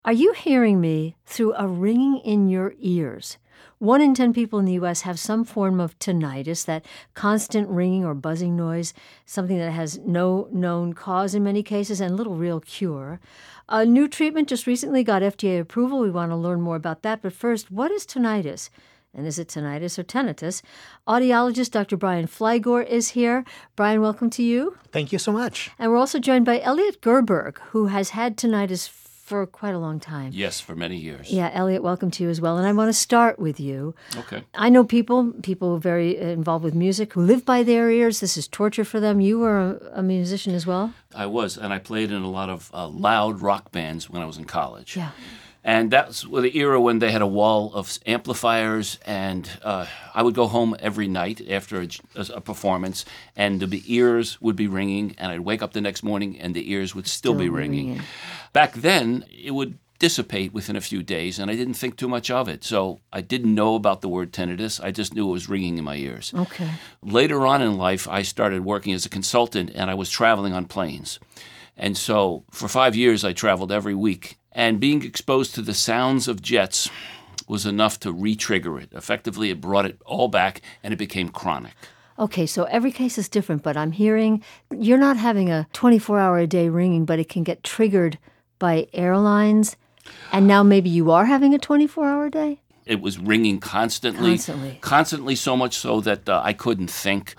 Are you hearing me through a ringing in your ears? 1 in 10 people in the U.S. have some form of tinnitus, that constant ringing or buzzing noise, something that has no known cause in many cases and little real cure. A new treatment just recently got FDA approval. We want to learn more about that. But first, what is tinnitus? And is it tinnitus or tinnitus? Audiologist Dr. Brian Flygore is here. Brian, welcome to you. Thank you so much. And we're also joined by Elliot Gerberg, who has had tinnitus for quite a long time. Yes, for many years. Yeah, Elliot, welcome to you as well. And I want to start with you. Okay. I know people very involved with music who live by their ears. This is torture for them. You were a musician as well? I was, and I played in a lot of loud rock bands when I was in college. Yeah. And that's the era when they had a wall of amplifiers, and I would go home every night after a performance, and the ears would be ringing, and I'd wake up the next morning, and the ears would still be ringing. Back then, it would dissipate within a few days, and I didn't think too much of it. So I didn't know about the word tinnitus. I just knew it was ringing in my ears. Okay. Later on in life, I started working as a consultant, and I was traveling on planes. And so for 5 years, I traveled every week. And being exposed to the sounds of jets was enough to re-trigger it. Effectively, it brought it all back, and it became chronic. Okay, so every case is different, but I'm hearing you're not having a 24-hour-a-day ringing, but it can get triggered by airlines, and now maybe you are having a 24-hour day? It was ringing constantly so much so that I couldn't think.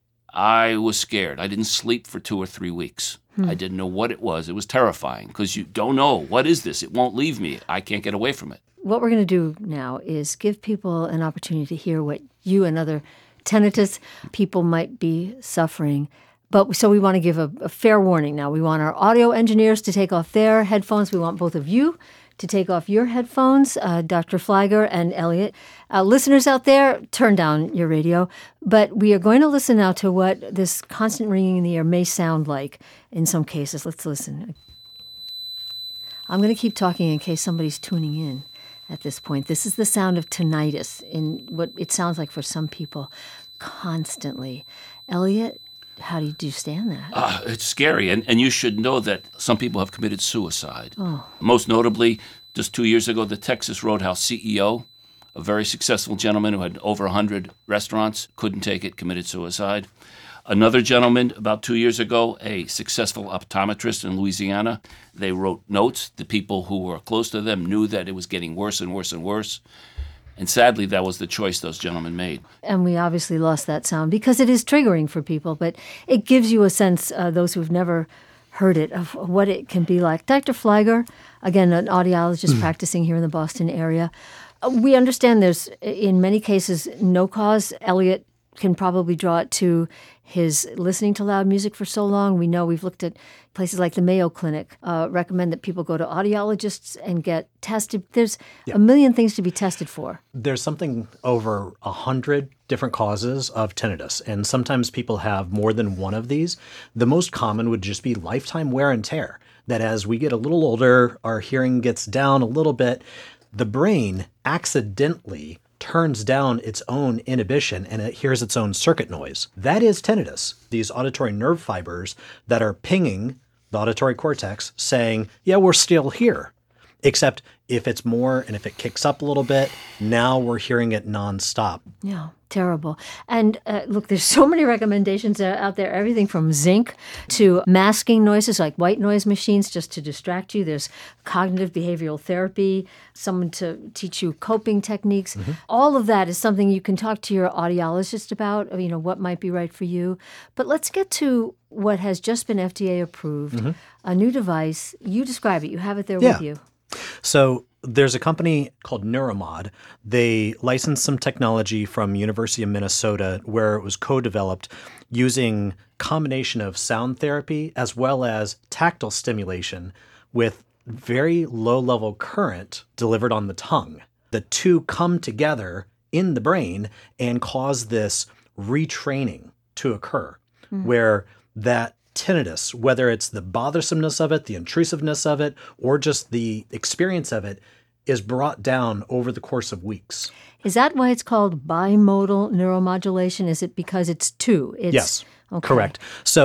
I was scared. I didn't sleep for 2 or 3 weeks. I didn't know what it was. It was terrifying because you don't know. What is this? It won't leave me. I can't get away from it. What we're going to do now is give people an opportunity to hear what you and other tinnitus people might be suffering. So we want to give a fair warning now. We want our audio engineers to take off their headphones. We want both of you to take off your headphones, Dr. Flygore and Elliot. Listeners out there, turn down your radio. But we are going to listen now to what this constant ringing in the ear may sound like in some cases. Let's listen. I'm going to keep talking in case somebody's tuning in at this point. This is the sound of tinnitus in what it sounds like for some people constantly. Elliot, how do you stand that? It's scary, and you should know that some people have committed suicide. Most notably, just 2 years ago, the Texas Roadhouse CEO, a very successful gentleman who had over 100 restaurants, couldn't take it, committed suicide. Another gentleman, about 2 years ago, a successful optometrist in Louisiana, they wrote notes. The people who were close to them knew that it was getting worse and worse and worse. And sadly, that was the choice those gentlemen made. And we obviously lost that sound because it is triggering for people, but it gives you a sense, those who've never heard it, of what it can be like. Dr. Flygore, again, an audiologist practicing here in the Boston area. We understand there's, in many cases, no cause. Elliot can probably draw it to his listening to loud music for so long. We know we've looked at places like the Mayo Clinic, recommend that people go to audiologists and get tested. There's a million things to be tested for. There's something over 100 different causes of tinnitus, and sometimes people have more than one of these. The most common would just be lifetime wear and tear, that as we get a little older, our hearing gets down a little bit, the brain accidentally turns down its own inhibition and it hears its own circuit noise. That is tinnitus. These auditory nerve fibers that are pinging the auditory cortex saying, yeah, we're still here. Except if it's more and if it kicks up a little bit, now we're hearing it nonstop. Yeah, terrible. And look, there's so many recommendations out there, everything from zinc to masking noises like white noise machines just to distract you. There's cognitive behavioral therapy, someone to teach you coping techniques. All of that is something you can talk to your audiologist about, what might be right for you. But let's get to what has just been FDA approved, a new device. You describe it. You have it there with you. So there's a company called Neuromod. They licensed some technology from University of Minnesota where it was co-developed using combination of sound therapy as well as tactile stimulation with very low-level current delivered on the tongue. The two come together in the brain and cause this retraining to occur where that tinnitus, whether it's the bothersomeness of it, the intrusiveness of it, or just the experience of it, is brought down over the course of weeks. Is that why it's called bimodal neuromodulation? Is it because it's two? Yes, okay. Correct. So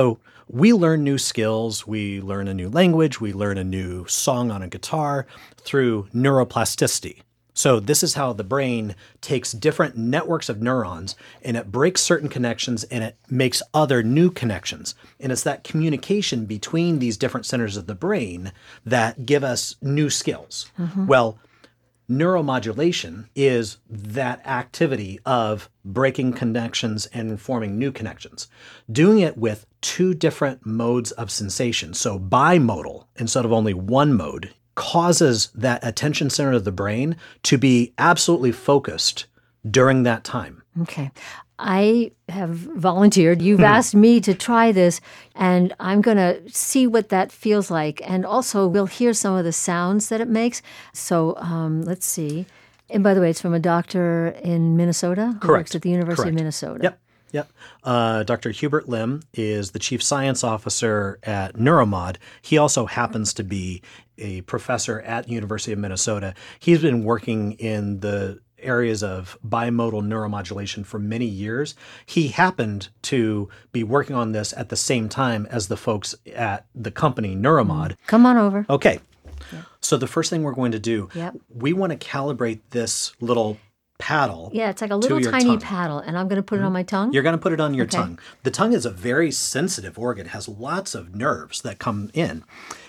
we learn new skills, we learn a new language, we learn a new song on a guitar through neuroplasticity. So this is how the brain takes different networks of neurons and it breaks certain connections and it makes other new connections. And it's that communication between these different centers of the brain that give us new skills. Well, neuromodulation is that activity of breaking connections and forming new connections. Doing it with two different modes of sensation, so bimodal instead of only one mode, causes that attention center of the brain to be absolutely focused during that time. Okay. I have volunteered. You've asked me to try this, and I'm going to see what that feels like. And also, we'll hear some of the sounds that it makes. So let's see. And by the way, it's from a doctor in Minnesota who works at the University of Minnesota. Yep. Dr. Hubert Lim is the chief science officer at Neuromod. He also happens to be a professor at the University of Minnesota. He's been working in the areas of bimodal neuromodulation for many years. He happened to be working on this at the same time as the folks at the company Neuromod. Come on over. Okay. So the first thing we're going to do, Yep. we want to calibrate this little paddle. Yeah, it's like a little to your tiny tongue. paddle, and I'm going to put it on my tongue. You're going to put it on your Okay. tongue. The tongue is a very sensitive organ. It has lots of nerves that come in.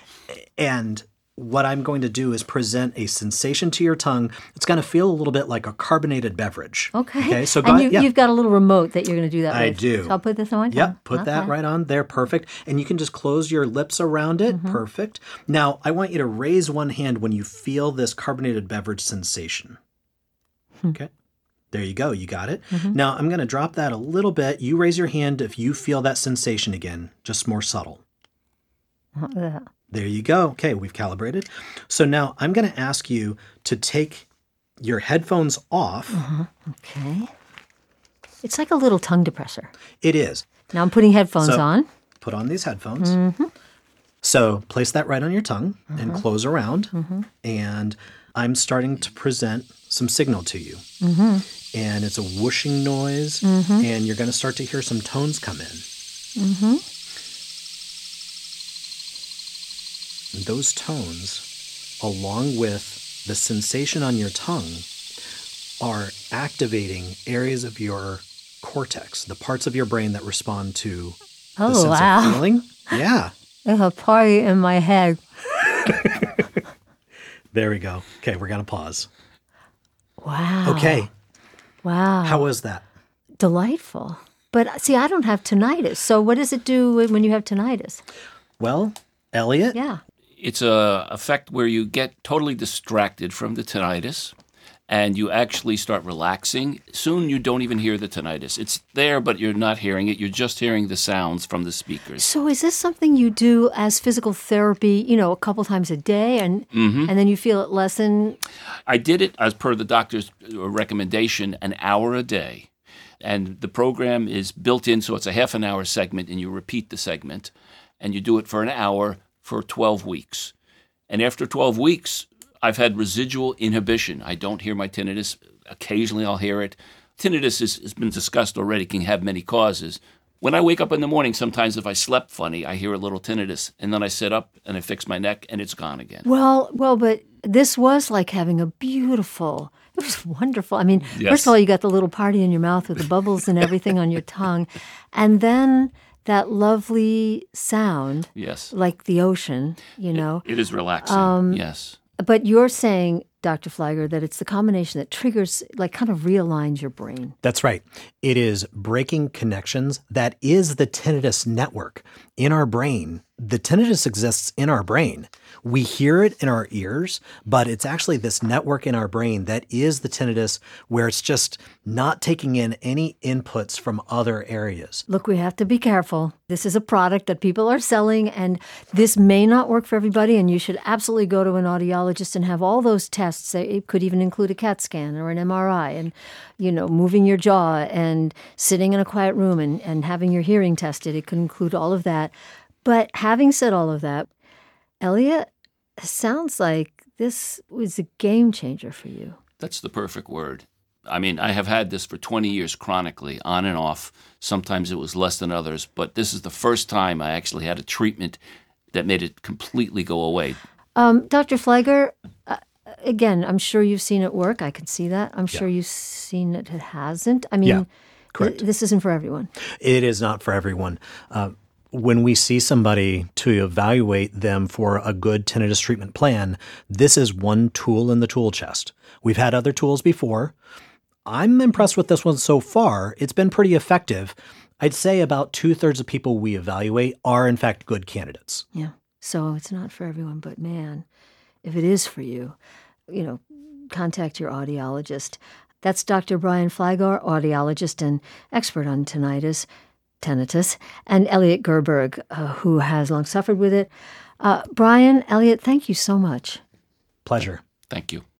And what I'm going to do is present a sensation to your tongue. It's going to feel a little bit like a carbonated beverage. Okay. So and you've got a little remote that you're going to do that with. I do. So I'll put this on my tongue. Yep, put that right on there. Perfect. And you can just close your lips around it. Perfect. Now, I want you to raise one hand when you feel this carbonated beverage sensation. Okay. There you go. You got it. Now, I'm going to drop that a little bit. You raise your hand if you feel that sensation again, just more subtle. There you go. Okay, we've calibrated. So now I'm going to ask you to take your headphones off. Okay. It's like a little tongue depressor. It is. Now I'm putting headphones So- on. Put on these headphones. So place that right on your tongue and close around. And I'm starting to present some signal to you. And it's a whooshing noise. And you're going to start to hear some tones come in. And those tones, along with the sensation on your tongue, are activating areas of your cortex, the parts of your brain that respond to the Oh, sense wow. of feeling. Yeah. There's a party in my head. There we go. Okay, we're going to pause. Wow. Okay. Wow. How was that? Delightful. But see, I don't have tinnitus. So what does it do when you have tinnitus? Well, Elliot, Yeah. It's a effect where you get totally distracted from the tinnitus and you actually start relaxing. Soon you don't even hear the tinnitus. It's there, but you're not hearing it. You're just hearing the sounds from the speakers. So is this something you do as physical therapy, a couple times a day and then you feel it lessen? I did it as per the doctor's recommendation, an hour a day. And the program is built in, so it's a half an hour segment, and you repeat the segment. And you do it for an hour for 12 weeks. And after 12 weeks, I've had residual inhibition. I don't hear my tinnitus. Occasionally I'll hear it. Tinnitus has been discussed already, can have many causes. When I wake up in the morning, sometimes if I slept funny, I hear a little tinnitus. And then I sit up and I fix my neck and it's gone again. Well, but this was like having it was wonderful. I mean, Yes. First of all, you got the little party in your mouth with the bubbles and everything on your tongue. And then that lovely sound, Yes. like the ocean, It is relaxing. Yes. But you're saying, Dr. Flagger, that it's the combination that triggers, like kind of realigns your brain. that's right. It is breaking connections. That is the tinnitus network in our brain. The tinnitus exists in our brain. We hear it in our ears, but it's actually this network in our brain that is the tinnitus, where it's just not taking in any inputs from other areas. Look, we have to be careful. This is a product that people are selling, and this may not work for everybody, and you should absolutely go to an audiologist and have all those tests. It could even include a CAT scan or an MRI and, moving your jaw and sitting in a quiet room and having your hearing tested. It could include all of that. But having said all of that, Elliot, it sounds like this was a game changer for you. That's the perfect word. I mean, I have had this for 20 years chronically, on and off. Sometimes it was less than others, but this is the first time I actually had a treatment that made it completely go away. Dr. Flieger, again, I'm sure you've seen it work. I can see that. I'm sure you've seen it hasn't. I mean, correct. This isn't for everyone. It is not for everyone. When we see somebody to evaluate them for a good tinnitus treatment plan, this is one tool in the tool chest. We've had other tools before. I'm impressed with this one so far. It's been pretty effective. I'd say about 2/3 of people we evaluate are, in fact, good candidates. Yeah. So it's not for everyone, but man, if it is for you, contact your audiologist. That's Dr. Brian Flieger, audiologist and expert on tinnitus, and Elliot Gerberg, who has long suffered with it. Brian, Elliot, thank you so much. Pleasure. Thank you.